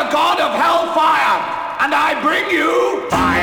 god of hellfire, and I bring you fire.